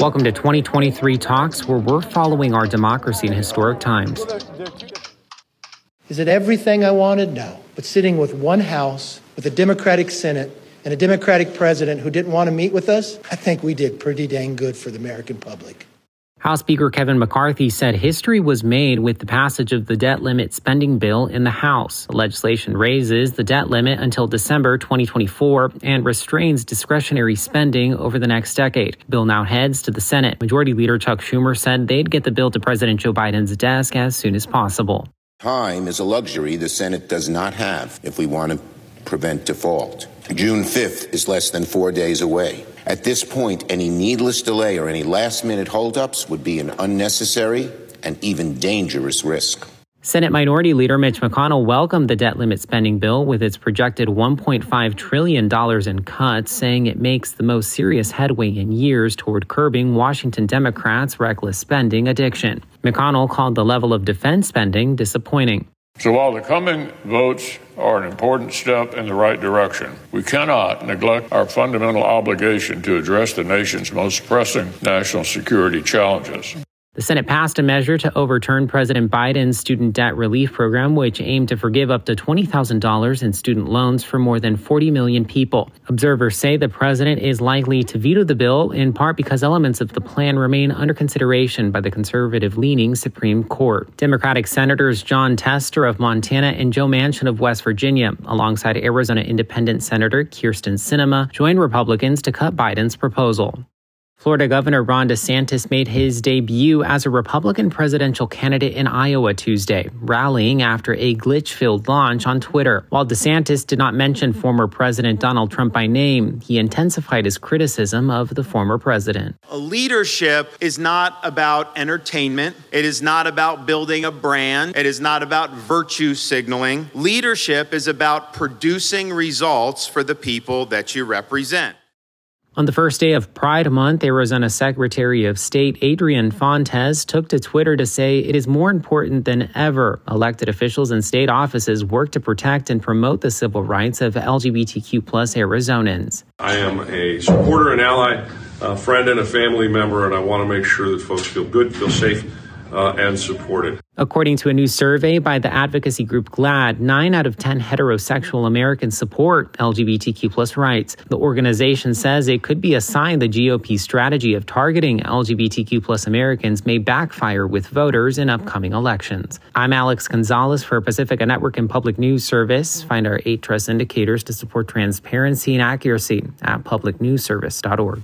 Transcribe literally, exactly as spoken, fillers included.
Welcome to twenty twenty-three Talks, where we're following our democracy in historic times. Is it everything I wanted? No. But sitting with one House, with a Democratic Senate, and a Democratic president who didn't want to meet with us, I think we did pretty dang good for the American public. House Speaker Kevin McCarthy said history was made with the passage of the debt limit spending bill in the House. The legislation raises the debt limit until December twenty twenty-four and restrains discretionary spending over the next decade. The bill now heads to the Senate. Majority Leader Chuck Schumer said they'd get the bill to President Joe Biden's desk as soon as possible. Time is a luxury the Senate does not have if we want to prevent default. June fifth is less than four days away. At this point, any needless delay or any last-minute holdups would be an unnecessary and even dangerous risk. Senate Minority Leader Mitch McConnell welcomed the debt limit spending bill with its projected one point five trillion dollars in cuts, saying it makes the most serious headway in years toward curbing Washington Democrats' reckless spending addiction. McConnell called the level of defense spending disappointing. So while the coming votes are an important step in the right direction, we cannot neglect our fundamental obligation to address the nation's most pressing national security challenges. The Senate passed a measure to overturn President Biden's student debt relief program, which aimed to forgive up to twenty thousand dollars in student loans for more than forty million people. Observers say the president is likely to veto the bill, in part because elements of the plan remain under consideration by the conservative-leaning Supreme Court. Democratic Senators Jon Tester of Montana and Joe Manchin of West Virginia, alongside Arizona Independent Senator Kyrsten Sinema, joined Republicans to cut Biden's proposal. Florida Governor Ron DeSantis made his debut as a Republican presidential candidate in Iowa Tuesday, rallying after a glitch-filled launch on Twitter. While DeSantis did not mention former President Donald Trump by name, he intensified his criticism of the former president. Leadership is not about entertainment. It is not about building a brand. It is not about virtue signaling. Leadership is about producing results for the people that you represent. On the first day of Pride Month, Arizona Secretary of State Adrian Fontes took to Twitter to say it is more important than ever elected officials in state offices work to protect and promote the civil rights of L G B T Q plus Arizonans. I am a supporter, an ally, a friend, and a family member, and I want to make sure that folks feel good, feel safe, uh, and supported. According to a new survey by the advocacy group GLAAD, nine out of ten heterosexual Americans support L G B T Q plus rights. The organization says it could be a sign the G O P strategy of targeting L G B T Q plus Americans may backfire with voters in upcoming elections. I'm Alex Gonzalez for Pacifica Network and Public News Service. Find our eight trust indicators to support transparency and accuracy at public news service dot org.